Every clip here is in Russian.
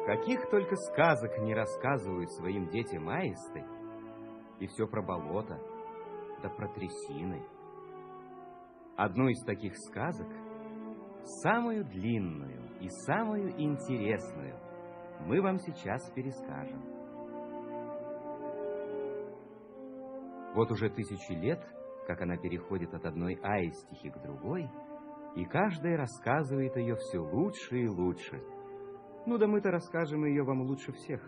Каких только сказок не рассказывают своим детям аисты, и все про болото, да про трясины. Одну из таких сказок, самую длинную и самую интересную, мы вам сейчас перескажем. Вот уже 1000 лет, как она переходит от одной аистихи к другой, и каждая рассказывает ее все лучше и лучше. Ну да мы-то расскажем ее вам лучше всех.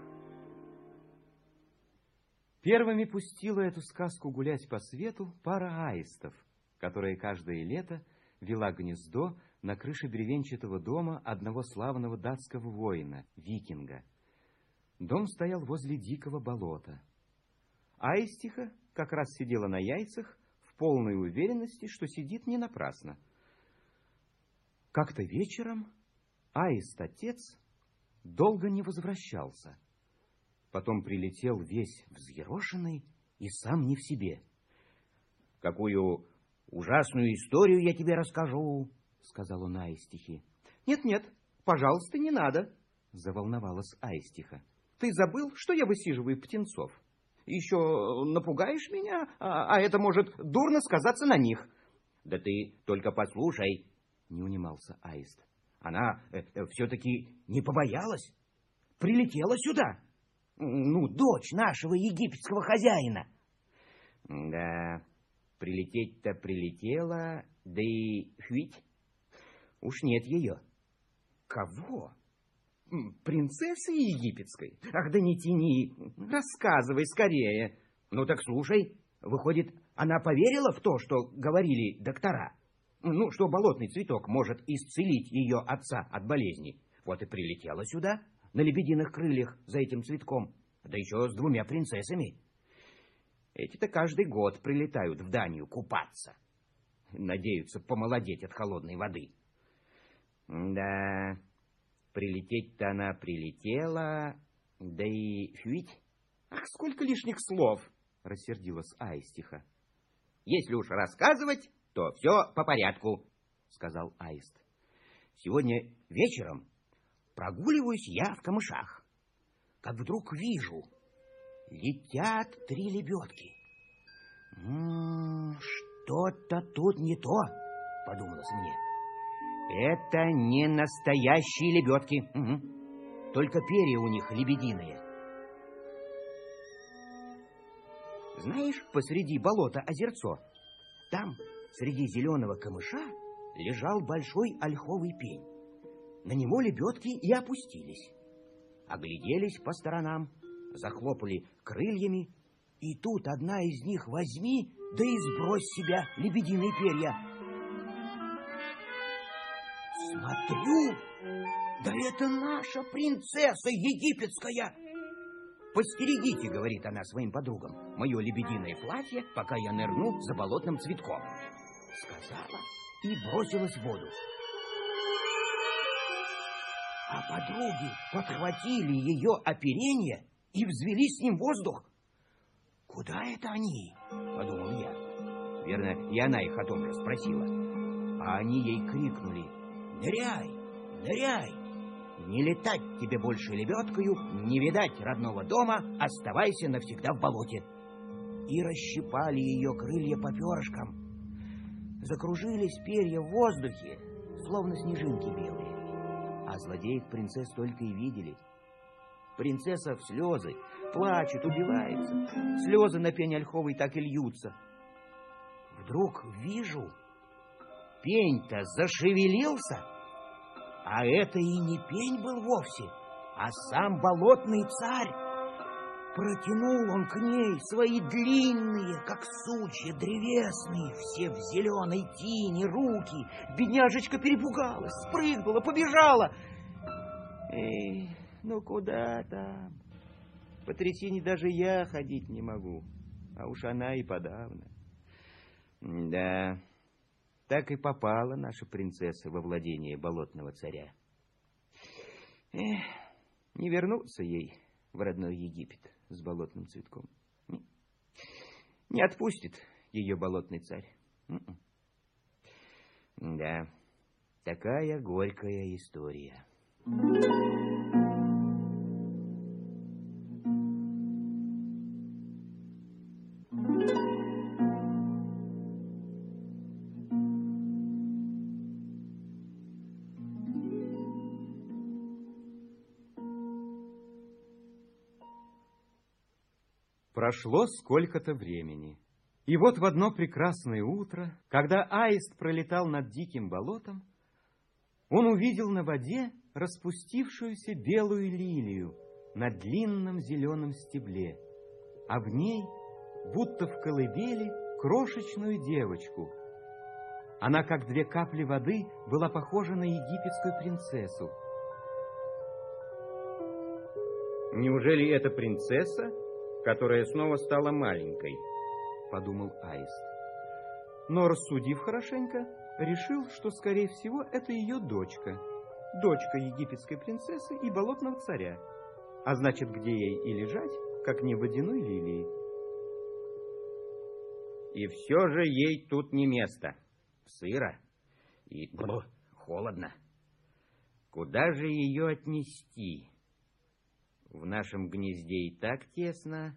Первыми пустила эту сказку гулять по свету пара аистов, которая каждое лето вела гнездо на крыше бревенчатого дома одного славного датского воина, викинга. Дом стоял возле дикого болота. Аистиха как раз сидела на яйцах в полной уверенности, что сидит не напрасно. Как-то вечером аист-отец долго не возвращался. Потом прилетел весь взъерошенный и сам не в себе. «Какую ужасную историю я тебе расскажу», — сказал он аистихе. «Нет-нет, пожалуйста, не надо», — заволновалась аистиха. «Ты забыл, что я высиживаю птенцов? Еще напугаешь меня, а это может дурно сказаться на них». «Да ты только послушай», — не унимался аист. «Она все-таки не побоялась, прилетела сюда. Ну, дочь нашего египетского хозяина». «Да, прилететь-то прилетела, да и фить, уж нет ее». «Кого? Принцессы египетской? Ах, да не тяни, рассказывай скорее». «Ну так слушай, выходит, она поверила в то, что говорили доктора? Ну, что болотный цветок может исцелить ее отца от болезни. Вот и прилетела сюда, на лебединых крыльях за этим цветком, да еще с 2 принцессами. Эти-то каждый год прилетают в Данию купаться. Надеются помолодеть от холодной воды. Да, прилететь-то она прилетела, да и фють». «Ах, сколько лишних слов!» — рассердилась аистиха. «Если уж рассказывать, то все по порядку», — сказал аист. «Сегодня вечером прогуливаюсь я в камышах, как вдруг вижу, летят 3 лебедки. Что-то тут не то, подумалось мне. Это не настоящие лебедки, только перья у них лебединые. Знаешь, посреди болота озерцо, там, среди зеленого камыша, лежал большой ольховый пень. На него лебедки и опустились. Огляделись по сторонам, захлопали крыльями, и тут одна из них возьми, да и сбрось с себя лебединые перья. Смотрю, да это наша принцесса египетская. «Постерегите, — говорит она своим подругам, — мое лебединое платье, пока я нырну за болотным цветком». Сказала и бросилась в воду. А подруги подхватили ее оперение и взвели с ним воздух. «Куда это они?» — подумал я. Верно, и она их о том же спросила. А они ей крикнули: «Ныряй, ныряй! Не летать тебе больше лебедкою, не видать родного дома, оставайся навсегда в болоте». И расщипали ее крылья по перышкам. Закружились перья в воздухе, словно снежинки белые. А злодеев принцесс только и видели. Принцесса в слезы, плачет, убивается. Слезы на пень ольховый так и льются. Вдруг вижу, пень-то зашевелился, а это и не пень был вовсе, а сам болотный царь. Протянул он к ней свои длинные, как сучья, древесные, все в зеленой тине, руки. Бедняжечка перепугалась, спрыгнула, побежала. Эй, ну куда там? По трясине даже я ходить не могу, а уж она и подавно. Да, так и попала наша принцесса во владение болотного царя. Эх, не вернуться ей в родной Египет с болотным цветком. Не отпустит ее болотный царь. Да, такая горькая история. Прошло сколько-то времени. И вот в одно прекрасное утро, когда аист пролетал над диким болотом, он увидел на воде распустившуюся белую лилию на длинном зеленом стебле, а в ней, будто в колыбели, крошечную девочку. Она, как две капли воды, была похожа на египетскую принцессу. «Неужели это принцесса, которая снова стала маленькой?» — подумал аист. Но, рассудив хорошенько, решил, что, скорее всего, это ее дочка. Дочка египетской принцессы и болотного царя. А значит, где ей и лежать, как не в водяной лилии. И все же ей тут не место. Сыро и холодно. Куда же ее отнести? В нашем гнезде и так тесно.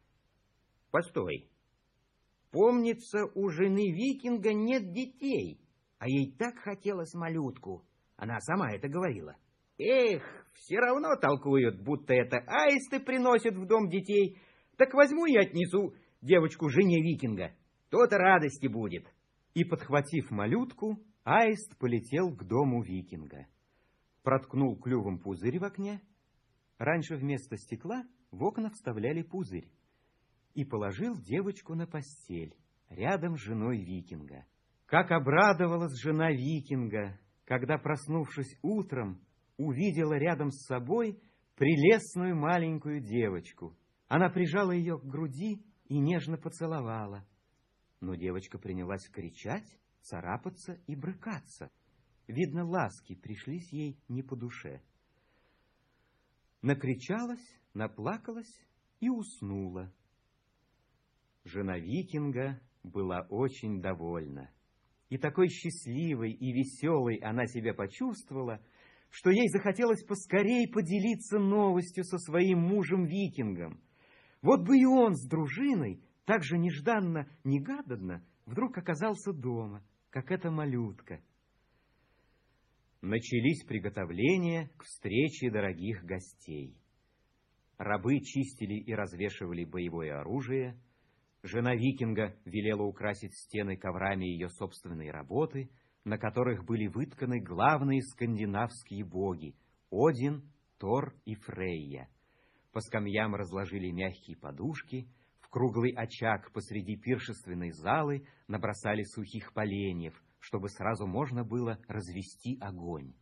Постой. Помнится, у жены викинга нет детей, а ей так хотелось малютку. Она сама это говорила. Эх, все равно толкуют, будто это аисты приносят в дом детей. Так возьму и отнесу девочку жене викинга. То-то радости будет. И, подхватив малютку, аист полетел к дому викинга. Проткнул клювом пузырь в окне. Раньше вместо стекла в окна вставляли пузырь. И положил девочку на постель, рядом с женой викинга. Как обрадовалась жена викинга, когда, проснувшись утром, увидела рядом с собой прелестную маленькую девочку. Она прижала ее к груди и нежно поцеловала. Но девочка принялась кричать, царапаться и брыкаться. Видно, ласки пришлись ей не по душе. Накричалась, наплакалась и уснула. Жена викинга была очень довольна. И такой счастливой и веселой она себя почувствовала, что ей захотелось поскорей поделиться новостью со своим мужем-викингом. Вот бы и он с дружиной так же нежданно-негаданно вдруг оказался дома, как эта малютка. Начались приготовления к встрече дорогих гостей. Рабы чистили и развешивали боевое оружие. Жена викинга велела украсить стены коврами ее собственной работы, на которых были вытканы главные скандинавские боги – Один, Тор и Фрейя. По скамьям разложили мягкие подушки, в круглый очаг посреди пиршественной залы набросали сухих поленьев, чтобы сразу можно было развести огонь.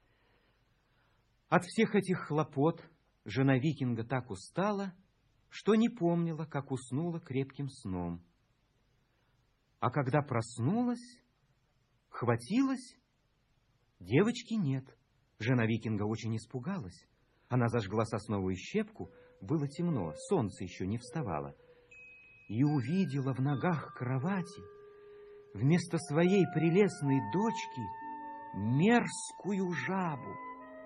От всех этих хлопот жена викинга так устала, что не помнила, как уснула крепким сном. А когда проснулась, хватилась, девочки нет. Жена викинга очень испугалась. Она зажгла сосновую щепку, было темно, солнце еще не вставало, и увидела в ногах кровати вместо своей прелестной дочки мерзкую жабу.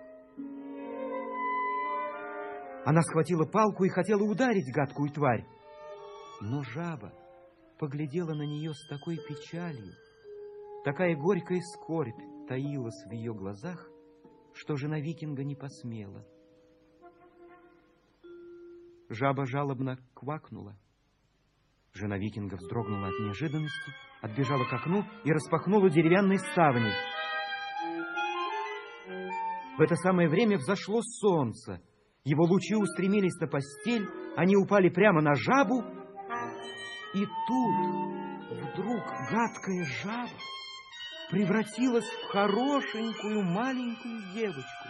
Она схватила палку и хотела ударить гадкую тварь. Но жаба поглядела на нее с такой печалью, такая горькая скорбь таилась в ее глазах, что жена викинга не посмела. Жаба жалобно квакнула. Жена викинга вздрогнула от неожиданности, отбежала к окну и распахнула деревянные ставни. В это самое время взошло солнце. Его лучи устремились на постель, они упали прямо на жабу, и тут вдруг гадкая жаба превратилась в хорошенькую маленькую девочку.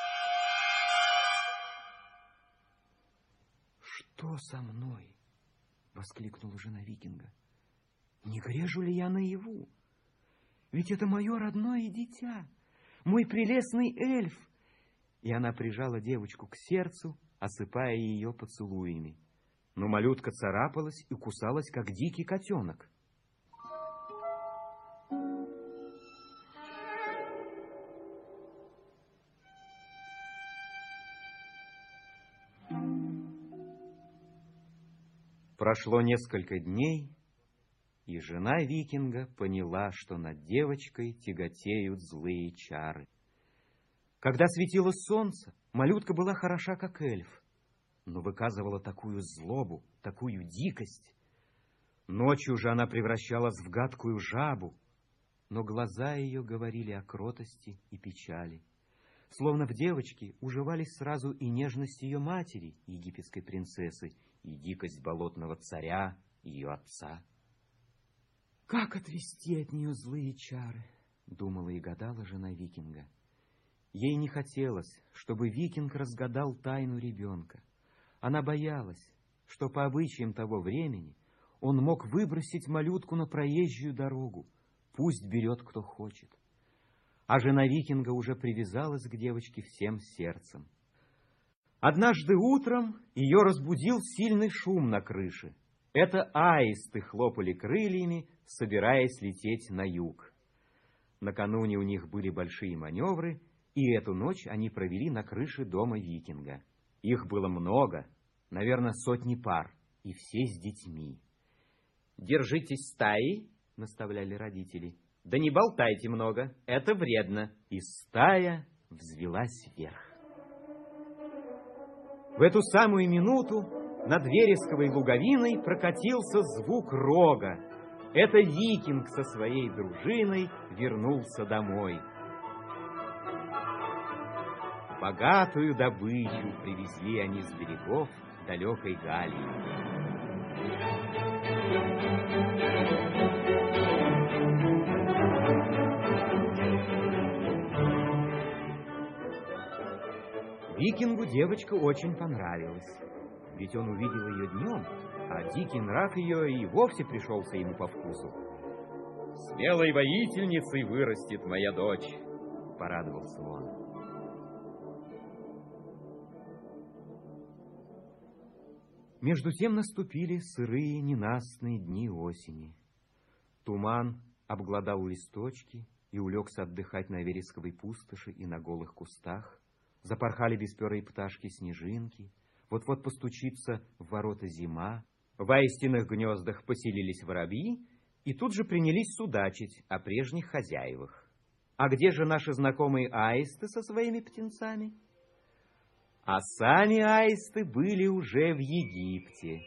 «Что со мной?» — воскликнула жена викинга. «Не грежу ли я наяву? Ведь это мое родное дитя, мой прелестный эльф!» И она прижала девочку к сердцу, осыпая ее поцелуями. Но малютка царапалась и кусалась, как дикий котенок. Прошло несколько дней, и жена викинга поняла, что над девочкой тяготеют злые чары. Когда светило солнце, малютка была хороша, как эльф. но выказывала такую злобу, такую дикость. Ночью же она превращалась в гадкую жабу, но глаза ее говорили о кротости и печали. Словно в девочке уживались сразу и нежность ее матери, египетской принцессы, и дикость болотного царя, ее отца. «Как отвести от нее злые чары?» — думала и гадала жена викинга. Ей не хотелось, чтобы викинг разгадал тайну ребенка. Она боялась, что по обычаям того времени он мог выбросить малютку на проезжую дорогу. Пусть берет, кто хочет. А жена викинга уже привязалась к девочке всем сердцем. Однажды утром ее разбудил сильный шум на крыше. Это аисты хлопали крыльями, собираясь лететь на юг. Накануне у них были большие маневры, и эту ночь они провели на крыше дома викинга. Их было много, наверное, 100 пар, и все с детьми. «Держитесь стаей», — наставляли родители. «Да не болтайте много, это вредно». И стая взвелась вверх. В эту самую минуту над вересковой луговиной прокатился звук рога. Это викинг со своей дружиной вернулся домой. Богатую добычу привезли они с берегов далекой Галлии. Викингу девочка очень понравилась, ведь он увидел ее днем, а дикий нрав ее и вовсе пришелся ему по вкусу. «Смелой воительницей вырастет моя дочь», — порадовался он. Между тем наступили сырые, ненастные дни осени. Туман обглодал листочки и улегся отдыхать на вересковой пустоши и на голых кустах. Запорхали бесперые пташки-снежинки. Вот-вот постучится в ворота зима. В аистиных гнездах поселились воробьи и тут же принялись судачить о прежних хозяевах. А где же наши знакомые аисты со своими птенцами? А сами аисты были уже в Египте.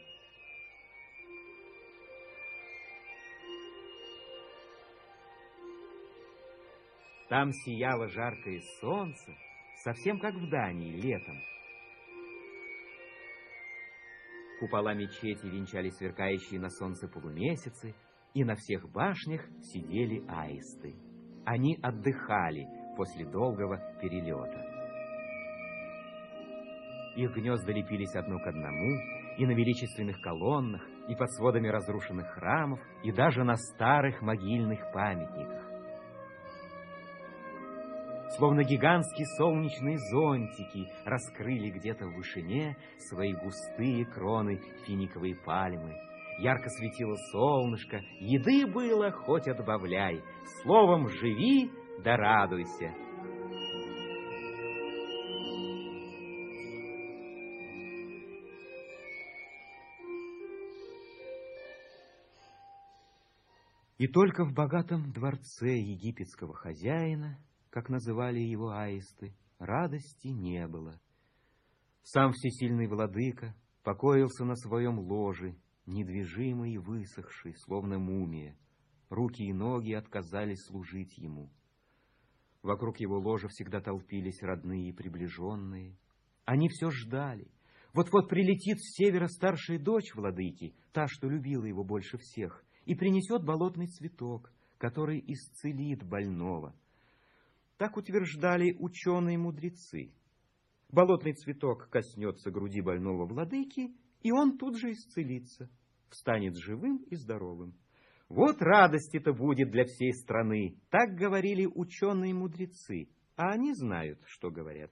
Там сияло жаркое солнце, совсем как в Дании летом. Купола мечети венчали сверкающие на солнце полумесяцы, и на всех башнях сидели аисты. Они отдыхали после долгого перелета. Их гнезда лепились одно к одному, и на величественных колоннах, и под сводами разрушенных храмов, и даже на старых могильных памятниках. Словно гигантские солнечные зонтики раскрыли где-то в вышине свои густые кроны финиковой пальмы. Ярко светило солнышко, еды было хоть отбавляй. Словом, живи да радуйся. И только в богатом дворце египетского хозяина, как называли его аисты, радости не было. Сам всесильный владыка покоился на своем ложе, недвижимый и высохший, словно мумия. Руки и ноги отказались служить ему. Вокруг его ложа всегда толпились родные и приближенные. Они все ждали. Вот-вот прилетит с севера старшая дочь владыки, та, что любила его больше всех, и принесет болотный цветок, который исцелит больного. Так утверждали ученые-мудрецы. Болотный цветок коснется груди больного владыки, и он тут же исцелится, встанет живым и здоровым. Вот радость-то будет для всей страны, так говорили ученые-мудрецы, а они знают, что говорят.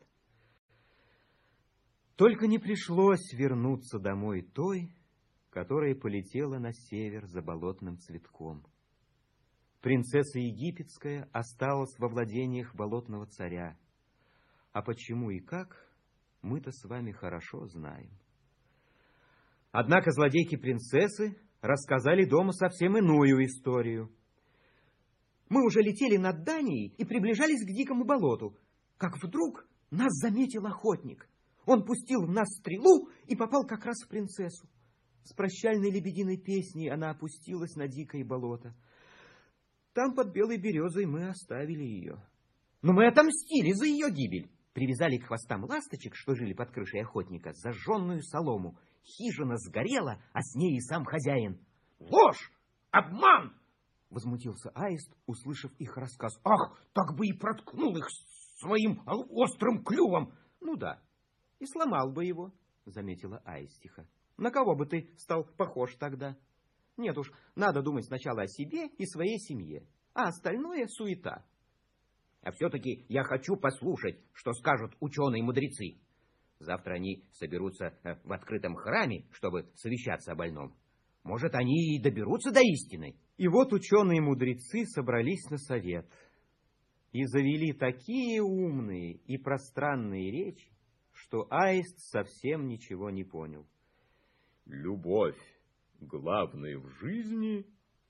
Только не пришлось вернуться домой той, которая полетела на север за болотным цветком. Принцесса египетская осталась во владениях болотного царя. А почему и как, мы-то с вами хорошо знаем. Однако злодейки-принцессы рассказали дома совсем иную историю. Мы уже летели над Данией и приближались к дикому болоту, как вдруг нас заметил охотник. Он пустил в нас стрелу и попал как раз в принцессу. С прощальной лебединой песней она опустилась на дикое болото. Там под белой березой мы оставили ее. Но мы отомстили за ее гибель. Привязали к хвостам ласточек, что жили под крышей охотника, зажженную солому. Хижина сгорела, а с ней и сам хозяин. Ложь! Обман! Возмутился аист, услышав их рассказ. Ах, так бы и проткнул их своим острым клювом. Ну да, и сломал бы его, заметила аистиха. На кого бы ты стал похож тогда? Нет уж, надо думать сначала о себе и своей семье, а остальное суета. А все-таки я хочу послушать, что скажут ученые-мудрецы. Завтра они соберутся в открытом храме, чтобы совещаться о больном. Может, они и доберутся до истины. И вот ученые-мудрецы собрались на совет и завели такие умные и пространные речи, что аист совсем ничего не понял. Любовь главная в жизни,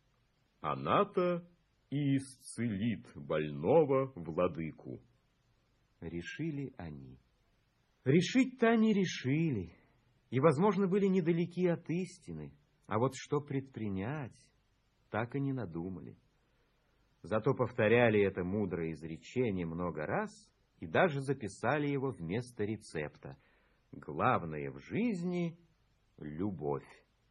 она-то и исцелит больного владыку. Решили они. Решить-то они решили, и, возможно, были недалеки от истины, а вот что предпринять, так и не надумали. Зато повторяли это мудрое изречение много раз и даже записали его вместо рецепта. Главное в жизни — любовь.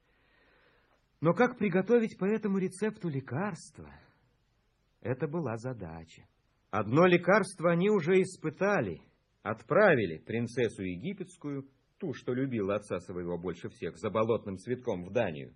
Но как приготовить по этому рецепту лекарство? Это была задача. Одно лекарство они уже испытали. Отправили принцессу египетскую, ту, что любила отца своего больше всех, за болотным цветком в Данию.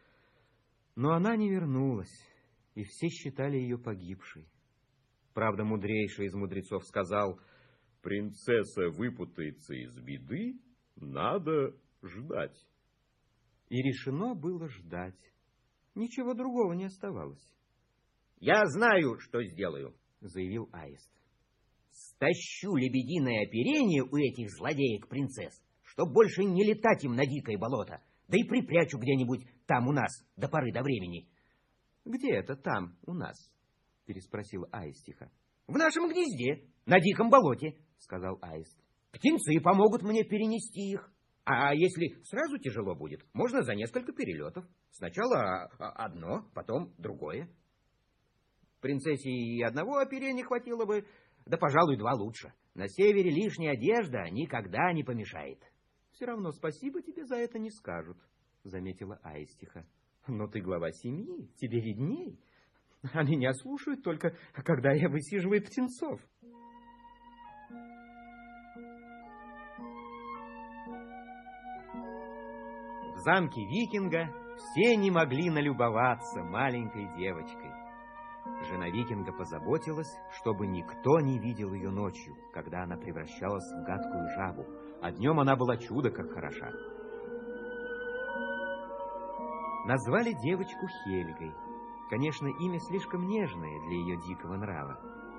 Но она не вернулась, и все считали ее погибшей. Правда, мудрейший из мудрецов сказал: принцесса выпутается из беды, надо ждать. И решено было ждать. Ничего другого не оставалось. Я знаю, что сделаю, заявил аист. Стащу лебединое оперение у этих злодеек-принцесс, чтоб больше не летать им на дикое болото, да и припрячу где-нибудь там у нас до поры до времени. Где это там у нас? Переспросила аистиха. В нашем гнезде, на диком болоте, сказал аист. Птенцы помогут мне перенести их. А если сразу тяжело будет, можно за несколько перелетов. Сначала одно, потом другое. Принцессе и одного оперения хватило бы, да, пожалуй, два лучше. На севере лишняя одежда никогда не помешает. Все равно спасибо тебе за это не скажут, заметила аистиха. Но ты глава семьи, тебе видней. А меня слушают только, когда я высиживаю птенцов. В замке викинга все не могли налюбоваться маленькой девочкой. Жена викинга позаботилась, чтобы никто не видел ее ночью, когда она превращалась в гадкую жабу, а днем она была чудо как хороша. Назвали девочку Хельгой. Конечно, имя слишком нежное для ее дикого нрава.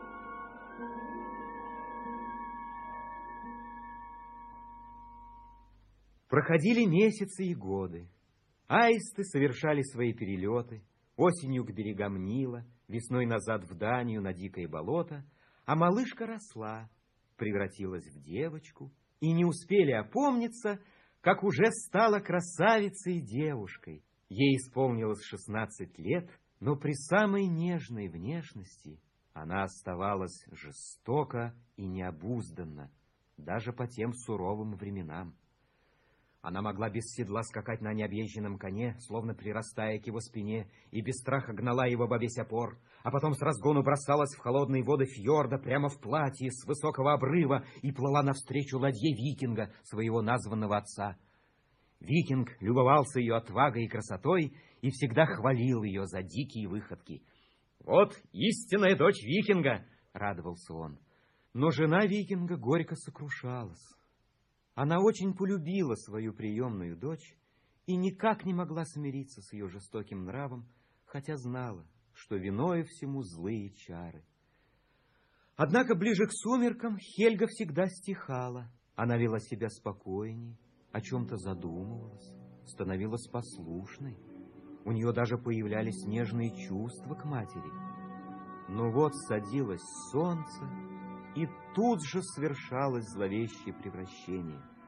Проходили месяцы и годы. Аисты совершали свои перелеты, осенью к берегам Нила, весной назад в Данию на дикое болото, а малышка росла, превратилась в девочку, и не успели опомниться, как уже стала красавицей и девушкой. Ей исполнилось 16 лет, но при самой нежной внешности она оставалась жестока и необузданна, даже по тем суровым временам. Она могла без седла скакать на необъезженном коне, словно прирастая к его спине, и без страха гнала его во весь опор, а потом с разгону бросалась в холодные воды фьорда прямо в платье с высокого обрыва и плыла навстречу ладье викинга, своего названного отца. Викинг любовался ее отвагой и красотой и всегда хвалил ее за дикие выходки. «Вот истинная дочь викинга!» — радовался он. Но жена викинга горько сокрушалась. Она очень полюбила свою приемную дочь и никак не могла смириться с ее жестоким нравом, хотя знала, что виною всему злые чары. Однако ближе к сумеркам Хельга всегда стихала. Она вела себя спокойней, о чем-то задумывалась, становилась послушной. У нее даже появлялись нежные чувства к матери. Но вот садилось солнце, и тут же совершалось зловещее превращение.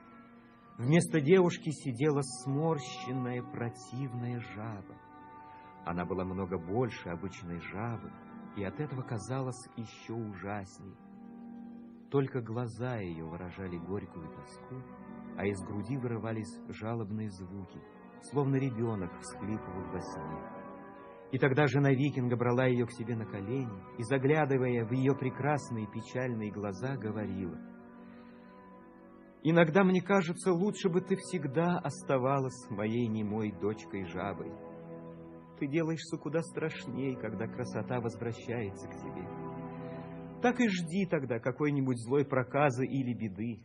Вместо девушки сидела сморщенная противная жаба. Она была много больше обычной жабы, и от этого казалась еще ужасней. Только глаза ее выражали горькую тоску, а из груди вырывались жалобные звуки, словно ребенок всхлипывал во сне. И тогда жена викинга брала ее к себе на колени и, заглядывая в ее прекрасные печальные глаза, говорила: «Иногда мне кажется, лучше бы ты всегда оставалась моей немой дочкой-жабой. Ты делаешься куда страшней, когда красота возвращается к тебе. Так и жди тогда какой-нибудь злой проказы или беды».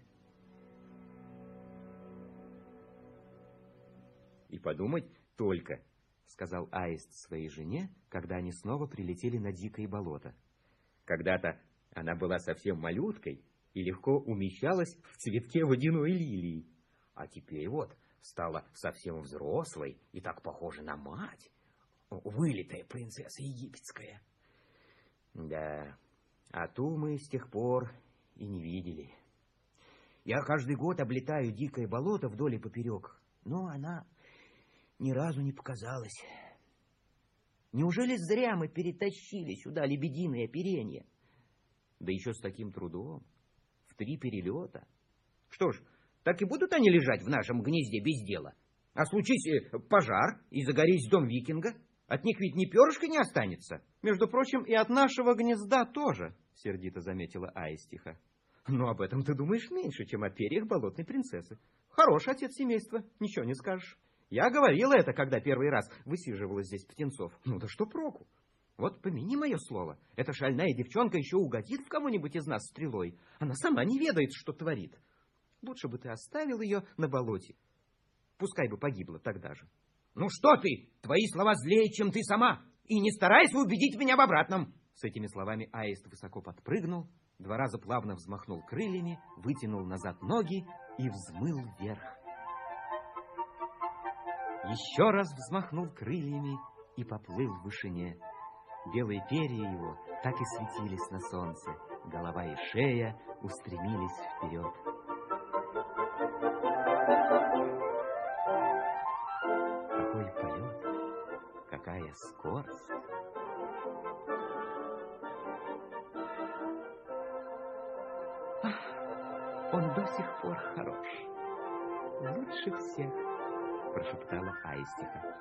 «И подумать только», — сказал Аист своей жене, когда они снова прилетели на дикое болото. «Когда-то она была совсем малюткой и легко умещалась в цветке водяной лилии. А теперь вот стала совсем взрослой и так похожа на мать. Вылитая принцесса египетская. Да, а ту мы с тех пор и не видели. Я каждый год облетаю дикое болото вдоль и поперек, но она ни разу не показалась. Неужели зря мы перетащили сюда лебединое оперение? Да еще с таким трудом, в 3 перелета. Что ж, так и будут они лежать в нашем гнезде без дела. А случись пожар и загорись дом викинга, от них ведь ни перышка не останется. Между прочим, и от нашего гнезда тоже, сердито заметила Аистиха. Но об этом ты думаешь меньше, чем о перьях болотной принцессы. Хороший отец семейства, ничего не скажешь. Я говорила это, когда первый раз высиживала здесь птенцов. Ну да что проку? Вот помяни мое слово, эта шальная девчонка еще угодит в кого-нибудь из нас стрелой. Она сама не ведает, что творит. Лучше бы ты оставил ее на болоте. Пускай бы погибла тогда же. Ну что ты? Твои слова злее, чем ты сама. И не старайся убедить меня в обратном. С этими словами Аист высоко подпрыгнул, 2 раза плавно взмахнул крыльями, вытянул назад ноги и взмыл вверх. Еще раз взмахнул крыльями и поплыл в вышине. Белые перья его так и светились на солнце. Голова и шея устремились вперед. Какой полет, какая скорость! Ах, он до сих пор хорош, лучше всех, прошептала Аистиха.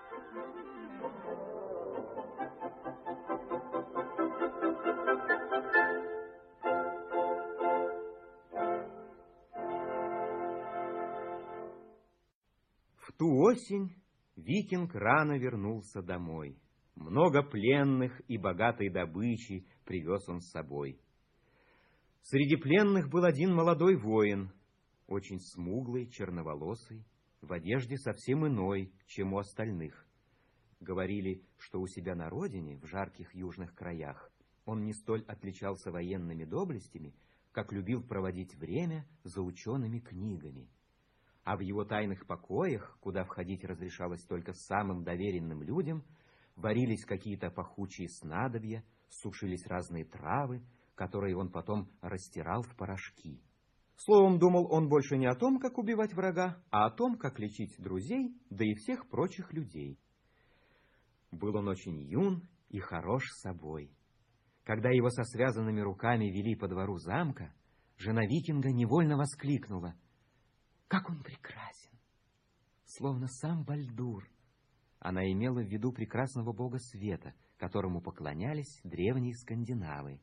В ту осень викинг рано вернулся домой. Много пленных и богатой добычи привез он с собой. Среди пленных был один молодой воин, очень смуглый, черноволосый, в одежде совсем иной, чем у остальных. Говорили, что у себя на родине, в жарких южных краях, он не столь отличался военными доблестями, как любил проводить время за учеными книгами. А в его тайных покоях, куда входить разрешалось только самым доверенным людям, варились какие-то пахучие снадобья, сушились разные травы, которые он потом растирал в порошки. Словом, думал он больше не о том, как убивать врага, а о том, как лечить друзей, да и всех прочих людей. Был он очень юн и хорош собой. Когда его со связанными руками вели по двору замка, жена викинга невольно воскликнула: «Как он прекрасен! Словно сам Бальдур!» Она имела в виду прекрасного бога света, которому поклонялись древние скандинавы.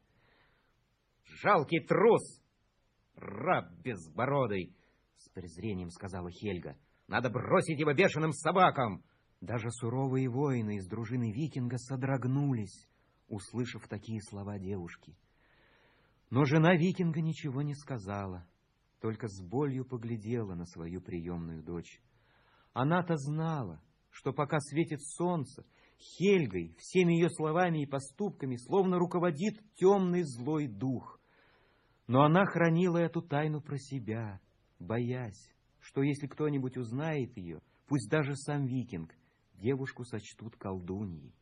«Жалкий трус! Раб безбородый!» — с презрением сказала Хельга. «Надо бросить его бешеным собакам!» Даже суровые воины из дружины викинга содрогнулись, услышав такие слова девушки. Но жена викинга ничего не сказала, только с болью поглядела на свою приемную дочь. Она-то знала, что пока светит солнце, Хельгой, всеми ее словами и поступками, словно руководит темный злой дух. Но она хранила эту тайну про себя, боясь, что если кто-нибудь узнает ее, пусть даже сам викинг, девушку сочтут колдуньей.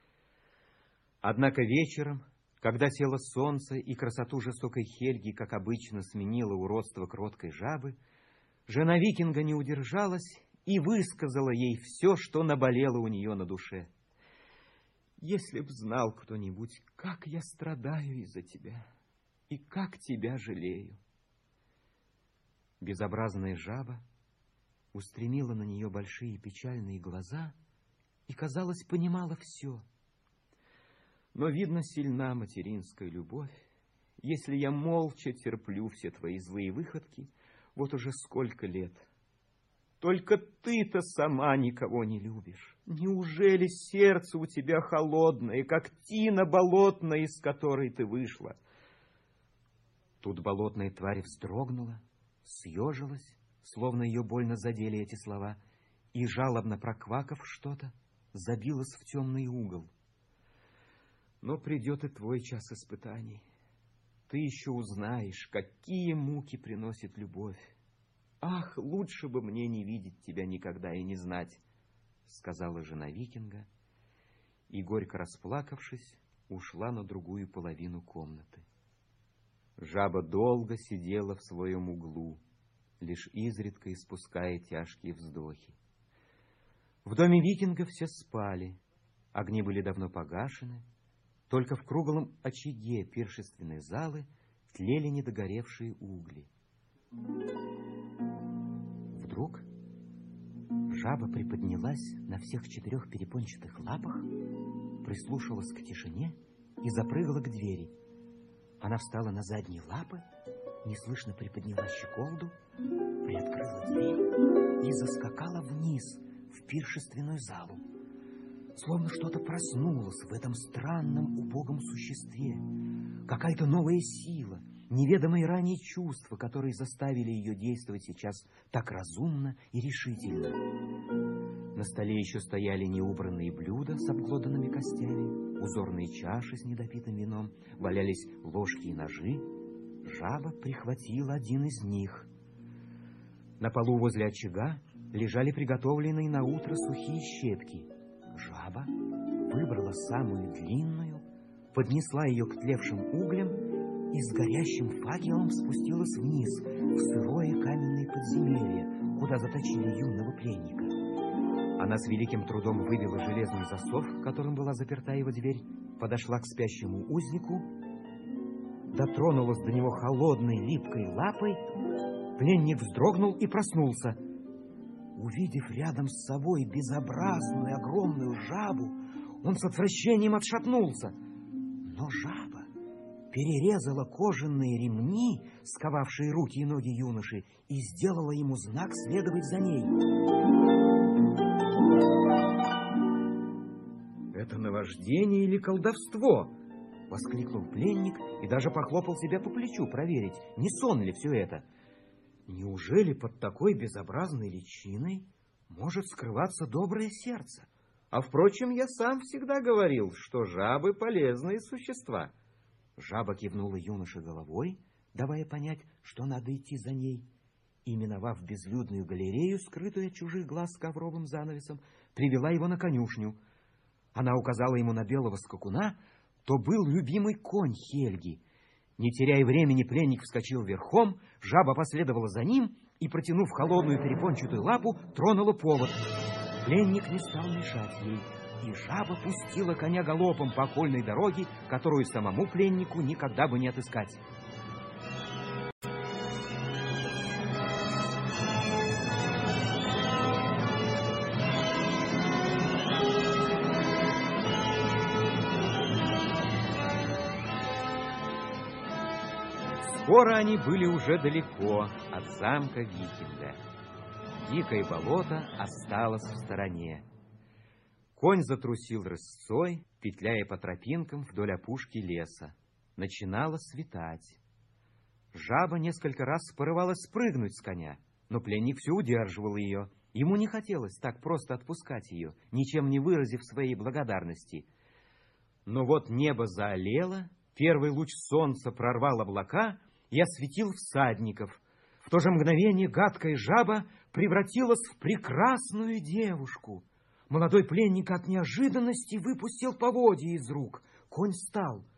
Однако вечером, когда село солнце и красоту жестокой Хельги, как обычно, сменило уродство кроткой жабы, Жена викинга не удержалась и высказала ей все, что наболело у нее на душе. «Если б знал кто-нибудь, как я страдаю из-за тебя и как тебя жалею». Безобразная жаба устремила на нее большие печальные глаза и, казалось, понимала все. Но, видно, сильна материнская любовь. Если я молча терплю все твои злые выходки, вот уже сколько лет. Только ты-то сама никого не любишь. Неужели сердце у тебя холодное, как тина болотная, из которой ты вышла? Тут болотная тварь вздрогнула, съежилась, словно ее больно задели эти слова, и, жалобно проквакав что-то, забилась в темный угол. Но придет и твой час испытаний. Ты еще узнаешь, какие муки приносит любовь. «Ах, лучше бы мне не видеть тебя никогда и не знать», — сказала жена викинга, и, горько расплакавшись, ушла на другую половину комнаты. Жаба долго сидела в своем углу, лишь изредка испуская тяжкие вздохи. В доме викинга все спали, огни были давно погашены, только в круглом очаге пиршественной залы тлели недогоревшие угли. Вдруг жаба приподнялась на всех 4 перепончатых лапах, прислушалась к тишине и запрыгала к двери. Она встала на задние лапы, неслышно приподняла щеколду, приоткрыла дверь и заскакала вниз в пиршественную залу. Словно что-то проснулось в этом странном убогом существе. Какая-то новая сила, неведомые ранее чувства, которые заставили ее действовать сейчас так разумно и решительно. На столе еще стояли неубранные блюда с обглоданными костями, узорные чаши с недопитым вином, валялись ложки и ножи. Жаба прихватила один из них. На полу возле очага лежали приготовленные на утро сухие щепки. Жаба выбрала самую длинную, поднесла ее к тлевшим углям и с горящим факелом спустилась вниз в сырое каменное подземелье, куда заточили юного пленника. Она с великим трудом выбила железный засов, которым была заперта его дверь, подошла к спящему узнику, дотронулась до него холодной липкой лапой. Пленник вздрогнул и проснулся. Увидев рядом с собой безобразную огромную жабу, он с отвращением отшатнулся. Но жаба перерезала кожаные ремни, сковавшие руки и ноги юноши, и сделала ему знак следовать за ней. «Это наваждение или колдовство?» — воскликнул пленник и даже похлопал себя по плечу проверить, не сон ли все это. Неужели под такой безобразной личиной может скрываться доброе сердце? А, впрочем, я сам всегда говорил, что жабы — полезные существа. Жаба кивнула юноше головой, давая понять, что надо идти за ней, и, миновав безлюдную галерею, скрытую от чужих глаз ковровым занавесом, привела его на конюшню. Она указала ему на белого скакуна, то был любимый конь Хельги. Не теряя времени, пленник вскочил верхом, жаба последовала за ним и, протянув холодную перепончатую лапу, тронула повод. Пленник не стал мешать ей, и жаба пустила коня галопом по окольной дороге, которую самому пленнику никогда бы не отыскать. Скоро они были уже далеко от замка викинга. Дикое болото осталось в стороне. Конь затрусил рысцой, петляя по тропинкам вдоль опушки леса. Начинало светать. Жаба несколько раз порывалась спрыгнуть с коня, но пленник все удерживал ее. Ему не хотелось так просто отпускать ее, ничем не выразив своей благодарности. Но вот небо заолело, первый луч солнца прорвал облака и осветил всадников. В то же мгновение гадкая жаба превратилась в прекрасную девушку. Молодой пленник от неожиданности выпустил поводья из рук. Конь встал.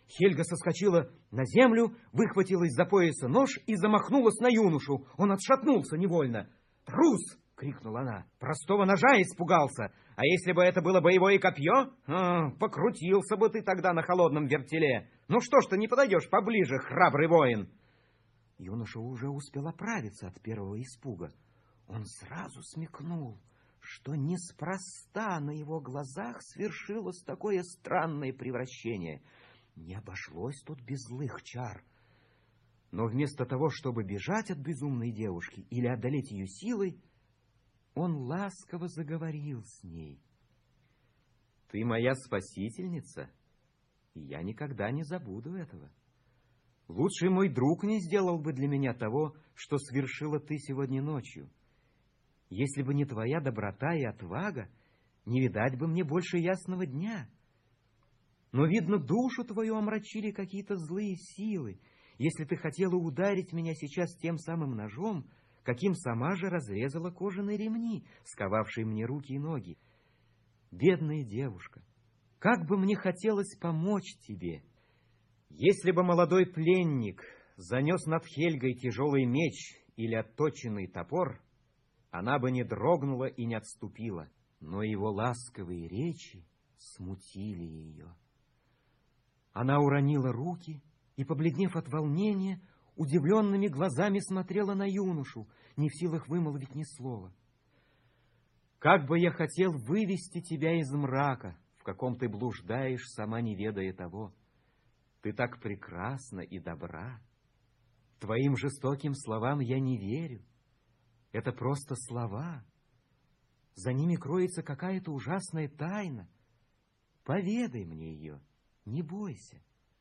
Хельга соскочила на землю, выхватила из-за пояса нож и замахнулась на юношу. Он отшатнулся невольно. «Трус!» — крикнула она. «Простого ножа испугался. А если бы это было боевое копье, покрутился бы ты тогда на холодном вертеле. Ну что ж ты не подойдешь поближе, храбрый воин?» Юноша уже успел оправиться от первого испуга. Он сразу смекнул, что неспроста на его глазах свершилось такое странное превращение. Не обошлось тут без злых чар. Но вместо того, чтобы бежать от безумной девушки или одолеть ее силой, он ласково заговорил с ней. «Ты моя спасительница, и я никогда не забуду этого. Лучший мой друг не сделал бы для меня того, что совершила ты сегодня ночью. Если бы не твоя доброта и отвага, не видать бы мне больше ясного дня. Но, видно, душу твою омрачили какие-то злые силы, если ты хотела ударить меня сейчас тем самым ножом, каким сама же разрезала кожаные ремни, сковавшие мне руки и ноги. Бедная девушка, как бы мне хотелось помочь тебе. Если бы молодой пленник занес над Хельгой тяжелый меч или отточенный топор, она бы не дрогнула и не отступила, но его ласковые речи смутили ее. Она уронила руки и, побледнев от волнения, удивленными глазами смотрела на юношу, не в силах вымолвить ни слова. «Как бы я хотел вывести тебя из мрака, в каком ты блуждаешь, сама не ведая того. Ты так прекрасна и добра. Твоим жестоким словам я не верю. Это просто слова. За ними кроется какая-то ужасная тайна. Поведай мне ее, не бойся».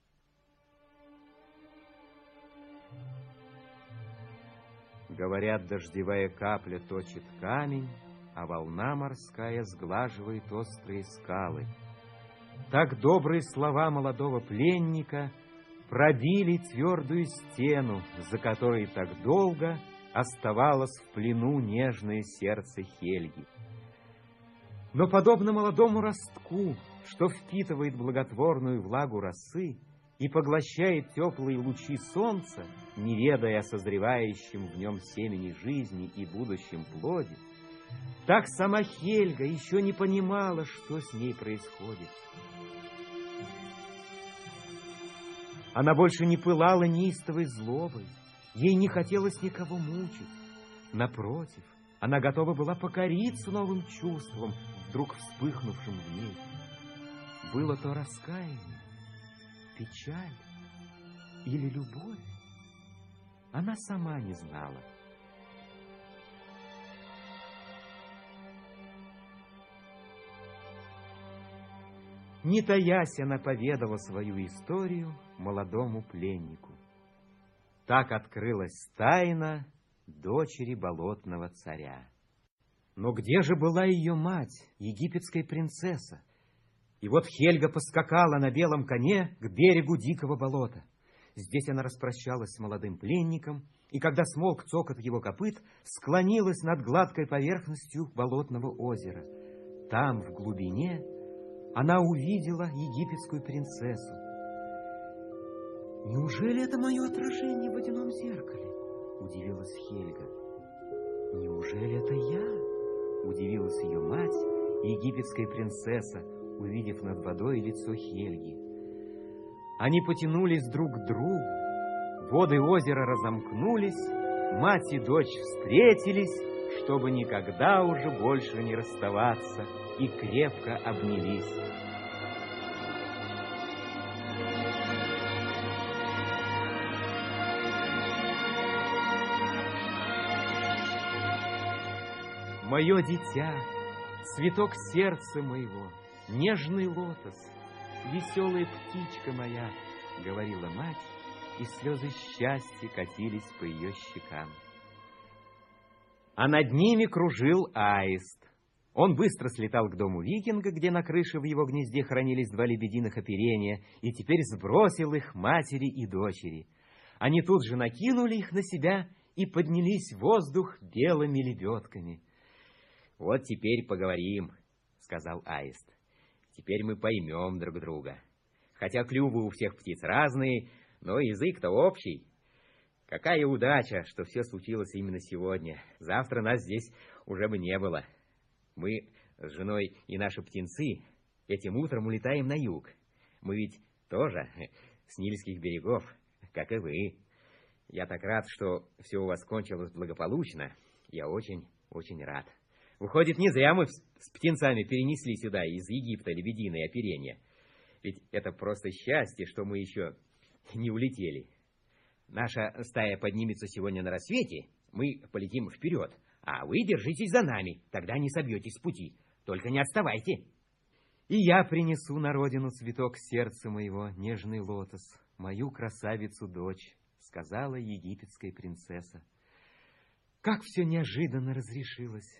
Говорят, дождевая капля точит камень, а волна морская сглаживает острые скалы. Так добрые слова молодого пленника пробили твердую стену, за которой так долго оставалось в плену нежное сердце Хельги. Но подобно молодому ростку, что впитывает благотворную влагу росы и поглощает теплые лучи солнца, не ведая о созревающем в нем семени жизни и будущем плоде, так сама Хельга еще не понимала, что с ней происходит. Она больше не пылала неистовой злобой, ей не хотелось никого мучить. Напротив, она готова была покориться новым чувствам, вдруг вспыхнувшим в ней. Было то раскаяние, печаль или любовь? Она сама не знала. Не таясь, она поведала свою историю молодому пленнику. Так открылась тайна дочери болотного царя. Но где же была ее мать, египетская принцесса? И вот Хельга поскакала на белом коне к берегу дикого болота. Здесь она распрощалась с молодым пленником, и когда смолк цокот его копыт, склонилась над гладкой поверхностью болотного озера. Там, в глубине, она увидела египетскую принцессу. «Неужели это мое отражение в водяном зеркале?» — удивилась Хельга. «Неужели это я?» — удивилась ее мать, египетская принцесса, увидев над водой лицо Хельги. Они потянулись друг к другу, воды озера разомкнулись, мать и дочь встретились, чтобы никогда уже больше не расставаться, и крепко обнялись. Мое дитя, цветок сердца моего, нежный лотос, веселая птичка моя, — говорила мать, и слезы счастья катились по ее щекам. А над ними кружил аист. Он быстро слетал к дому викинга, где на крыше в его гнезде хранились два лебединых оперения, и теперь сбросил их матери и дочери. Они тут же накинули их на себя и поднялись в воздух белыми лебедками. «Вот теперь поговорим», — сказал аист. «Теперь мы поймем друг друга. Хотя клювы у всех птиц разные, но язык-то общий. Какая удача, что все случилось именно сегодня. Завтра нас здесь уже бы не было. Мы с женой и наши птенцы этим утром улетаем на юг. Мы ведь тоже с Нильских берегов, как и вы. Я так рад, что все у вас кончилось благополучно. Я очень рад. Выходит, не зря мы с птенцами перенесли сюда из Египта лебединое оперение. Ведь это просто счастье, что мы еще не улетели. Наша стая поднимется сегодня на рассвете, мы полетим вперед, а вы держитесь за нами, тогда не собьетесь с пути. Только не отставайте. И я принесу на родину цветок сердца моего, нежный лотос, мою красавицу-дочь, сказала египетская принцесса. Как все неожиданно разрешилось.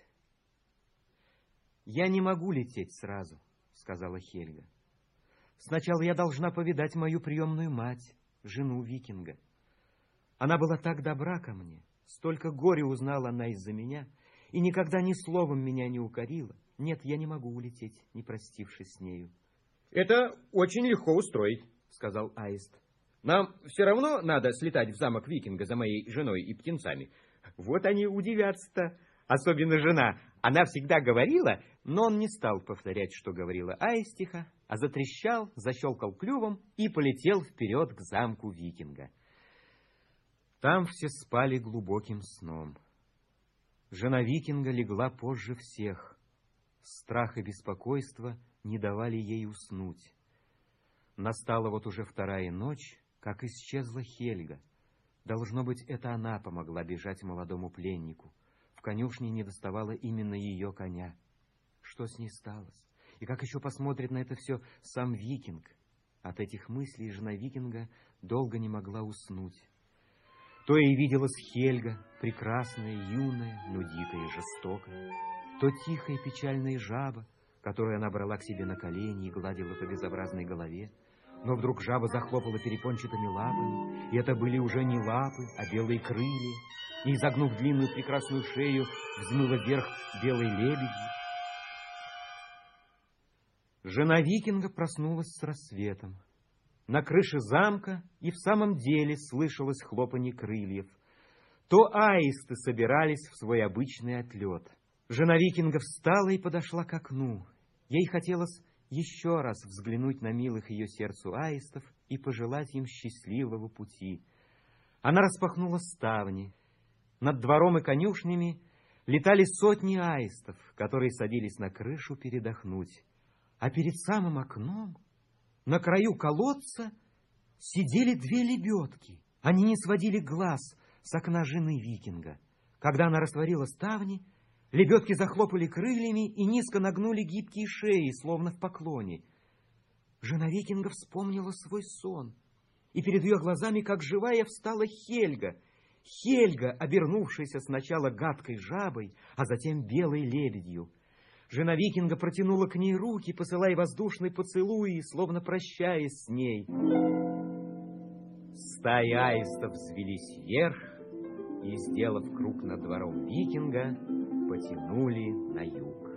Я не могу лететь сразу, сказала Хельга. Сначала я должна повидать мою приемную мать, жену викинга. Она была так добра ко мне, столько горя узнала она из-за меня, и никогда ни словом меня не укорила. Нет, я не могу улететь, не простившись с нею. Это очень легко устроить, сказал Аист. Нам все равно надо слетать в замок викинга за моей женой и птенцами. Вот они удивятся-то, особенно жена. Она всегда говорила, но он не стал повторять, что говорила Аистиха, а затрещал, защелкал клювом и полетел вперед к замку викинга. Там все спали глубоким сном. Жена викинга легла позже всех. Страх и беспокойство не давали ей уснуть. Настала вот уже вторая ночь, как исчезла Хельга. Должно быть, это она помогла бежать молодому пленнику. В конюшне недоставало именно ее коня. Что с ней сталось? И как еще посмотрит на это все сам викинг? От этих мыслей жена викинга долго не могла уснуть. То ей виделась Хельга, прекрасная, юная, но дикая и жестокая, то тихая печальная жаба, которую она брала к себе на колени и гладила по безобразной голове. Но вдруг жаба захлопала перепончатыми лапами, и это были уже не лапы, а белые крылья, и, изогнув длинную прекрасную шею, взмыла вверх белой лебедью. Жена викинга проснулась с рассветом. На крыше замка и в самом деле слышалось хлопанье крыльев. То аисты собирались в свой обычный отлет. Жена викинга встала и подошла к окну. Ей хотелось еще раз взглянуть на милых ее сердцу аистов и пожелать им счастливого пути. Она распахнула ставни. Над двором и конюшнями летали сотни аистов, которые садились на крышу передохнуть. А перед самым окном, на краю колодца, сидели две лебедки. Они не сводили глаз с окна жены викинга. Когда она растворила ставни, лебедки захлопали крыльями и низко нагнули гибкие шеи, словно в поклоне. Жена викинга вспомнила свой сон, и перед ее глазами, как живая, встала Хельга. Хельга, обернувшаяся сначала гадкой жабой, а затем белой лебедью. Жена викинга протянула к ней руки, посылая воздушный поцелуй, словно прощаясь с ней. Стаи аистов взвелись вверх и, сделав круг над двором викинга, потянули на юг.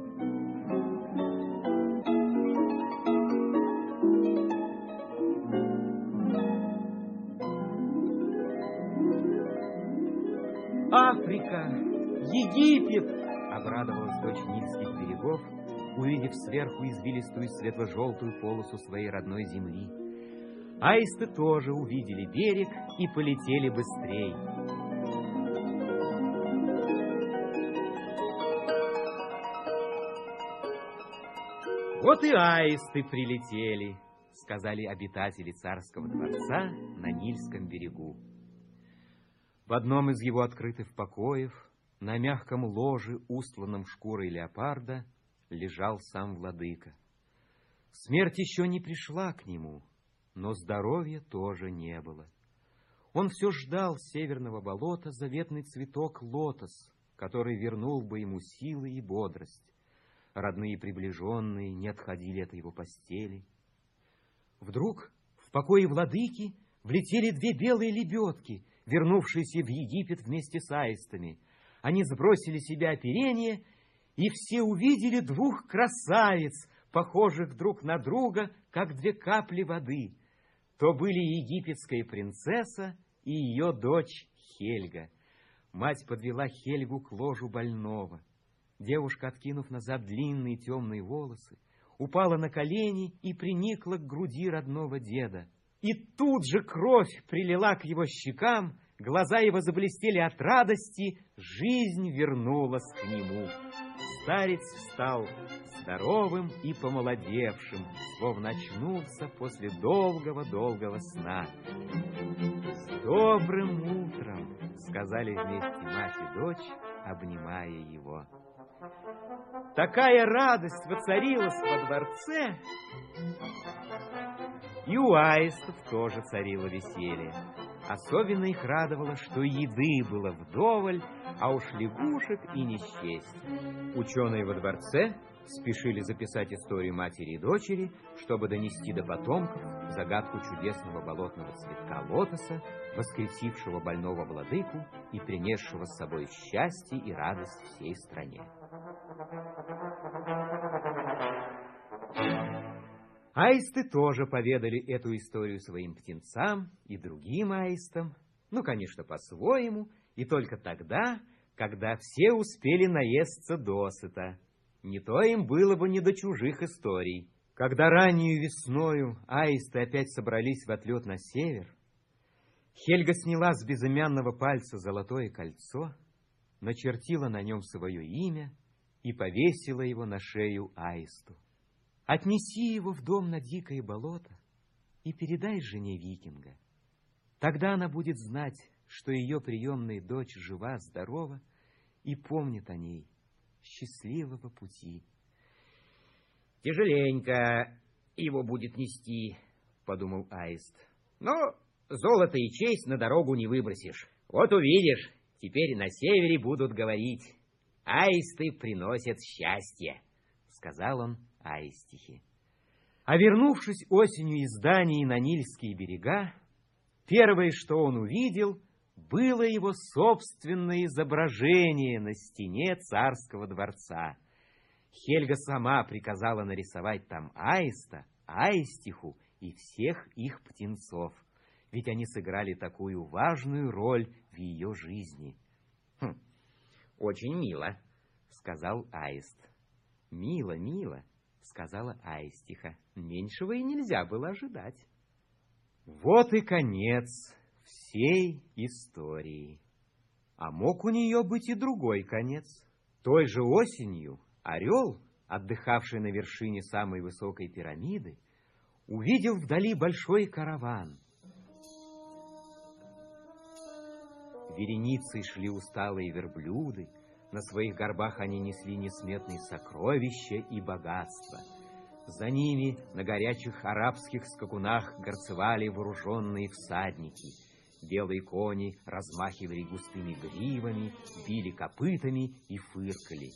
Африка! Египет! Обрадовалась дочь Нильских берегов, увидев сверху извилистую светло-желтую полосу своей родной земли. Аисты тоже увидели берег и полетели быстрей. Вот и аисты прилетели, сказали обитатели царского дворца на Нильском берегу. В одном из его открытых покоев, на мягком ложе, устланном шкурой леопарда, лежал сам владыка. Смерть еще не пришла к нему, но здоровья тоже не было. Он все ждал с северного болота заветный цветок лотос, который вернул бы ему силы и бодрость. Родные и приближенные не отходили от его постели. Вдруг в покое владыки влетели две белые лебедки, вернувшиеся в Египет вместе с аистами. Они сбросили с себя оперение, и все увидели двух красавиц, похожих друг на друга, как как две капли воды, то были египетская принцесса и ее дочь Хельга. Мать подвела Хельгу к ложу больного. Девушка, откинув назад длинные темные волосы, упала на колени и приникла к груди родного деда. И тут же кровь прилила к его щекам, глаза его заблестели от радости, жизнь вернулась к нему. Старец встал здоровым и помолодевшим, словно очнулся после долгого-долгого сна. «С добрым утром!» — сказали вместе мать и дочь, обнимая его. Такая радость воцарилась во дворце, и у аистов тоже царило веселье. Особенно их радовало, что еды было вдоволь, а уж лягушек и не счесть. Ученые во дворце спешили записать историю матери и дочери, чтобы донести до потомков загадку чудесного болотного цветка лотоса, воскресившего больного владыку и принесшего с собой счастье и радость всей стране. Аисты тоже поведали эту историю своим птенцам и другим аистам, ну, конечно, по-своему, и только тогда, когда все успели наесться досыта. Не то им было бы не до чужих историй. Когда раннюю весною аисты опять собрались в отлет на север, Хельга сняла с безымянного пальца золотое кольцо, начертила на нем свое имя и повесила его на шею аисту. «Отнеси его в дом на дикое болото и передай жене викинга. Тогда она будет знать, что ее приемная дочь жива, здорова и помнит о ней. Счастливого пути». «Тяжеленько его будет нести», — подумал аист. «Но золото и честь на дорогу не выбросишь. Вот увидишь, теперь на севере будут говорить: аисты приносят счастье», — сказал он аистихе. А вернувшись осенью из Дании на Нильские берега, первое, что он увидел, было его собственное изображение на стене царского дворца. Хельга сама приказала нарисовать там аиста, аистиху и всех их птенцов, ведь они сыграли такую важную роль в ее жизни. «Очень мило», — сказал аист. «Мило, мило», — сказала аистиха. Меньшего и нельзя было ожидать. Вот и конец всей истории. А мог у нее быть и другой конец. Той же осенью орел, отдыхавший на вершине самой высокой пирамиды, увидел вдали большой караван. Вереницей шли усталые верблюды, на своих горбах они несли несметные сокровища и богатства. За ними на горячих арабских скакунах горцевали вооруженные всадники. Белые кони размахивали густыми гривами, били копытами и фыркали.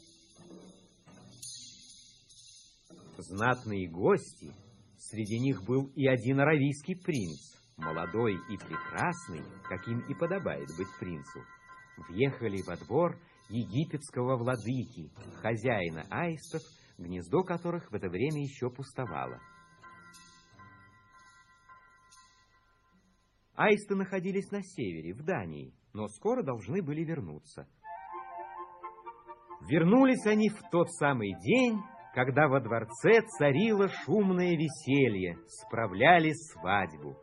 Знатные гости, среди них был и один аравийский принц, молодой и прекрасный, каким и подобает быть принцу, въехали во двор египетского владыки, хозяина аистов, гнездо которых в это время еще пустовало. Аисты находились на севере, в Дании, но скоро должны были вернуться. Вернулись они в тот самый день, когда во дворце царило шумное веселье, справляли свадьбу.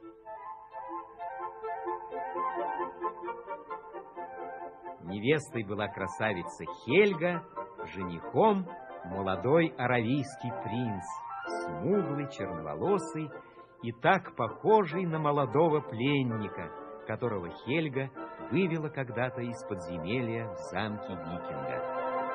Невестой была красавица Хельга, женихом молодой аравийский принц, смуглый, черноволосый и так похожий на молодого пленника, которого Хельга вывела когда-то из подземелья в замке викинга.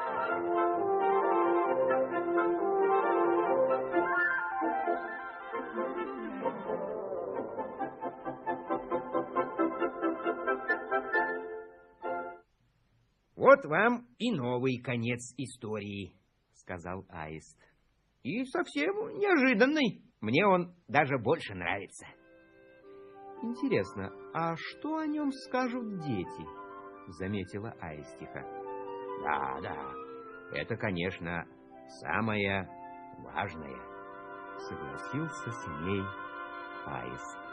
«Вот вам и новый конец истории», — сказал аист. «И совсем неожиданный. Мне он даже больше нравится». «Интересно, а что о нем скажут дети?» — заметила аистиха. «Да, это, конечно, самое важное. согласился с ней аист.